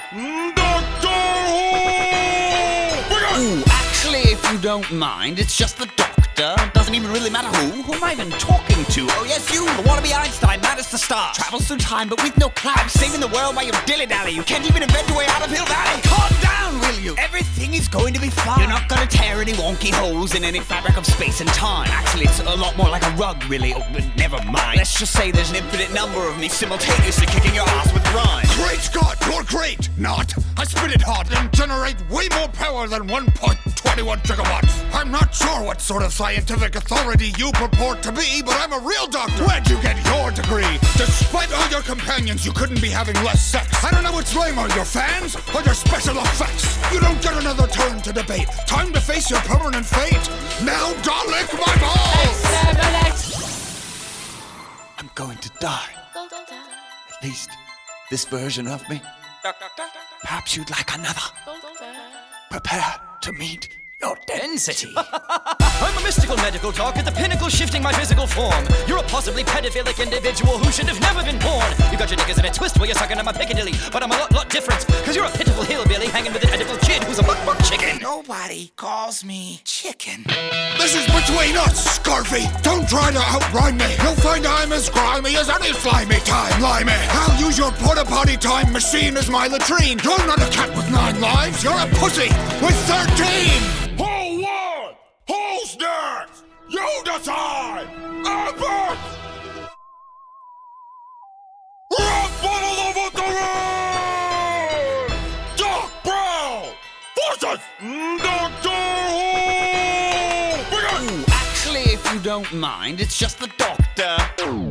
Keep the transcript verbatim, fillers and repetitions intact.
Doctor Who! Ooh, actually, if you don't mind, it's just the doctor. Doesn't even really matter who. Who am I even talking to? Oh, yes, you, the wannabe Einstein, mad as the stars. Travels through time, but with no cloud. Saving the world while you dilly-dally. You can't even invent your way out of Hill Valley. Calm down, will you? Everything is going to be fine. You're not gonna tear any wonky holes in any fabric of space and time. Actually, it's a lot more like a rug, really. Oh, but never mind. Let's just say there's an infinite number of me simultaneously kicking your ass with rhyme. Great Scott, you're great! Not! I spit it hot and generate way more power than one point two one gigawatts. I'm not sure what sort of scientific authority you purport to be, but I'm a real doctor. Where'd you get your degree? Despite all your companions, you couldn't be having less sex. I don't know which lame are your fans or your special effects. You don't get another turn to debate. Time to face your permanent fate. Now, don't lick my balls! I'm going to die. At least this version of me. Perhaps you'd like another. Prepare to meet your density. I'm a mystical medical talk at the pinnacle shifting my physical form. You're a possibly pedophilic individual who should have never been born. You got your niggas in a twist while you're sucking on my Piccadilly, but I'm a lot, lot different, cause you're a pitiful hillbilly hanging with an edible kid who's a buck buck chicken. Nobody calls me chicken. This is between us, Scarfy. Don't try to outrhyme me. You'll find I'm as grimy as any slimy time limey. I'll use your porta potty time machine as my latrine. You're not a cat with nine lives. You're a pussy with thirteen. Who won? Who's next? You decide. Albert. Rock bottle over the road. Doc Brown versus Doctor Who. Ooh, actually, if you don't mind, it's just the doctor.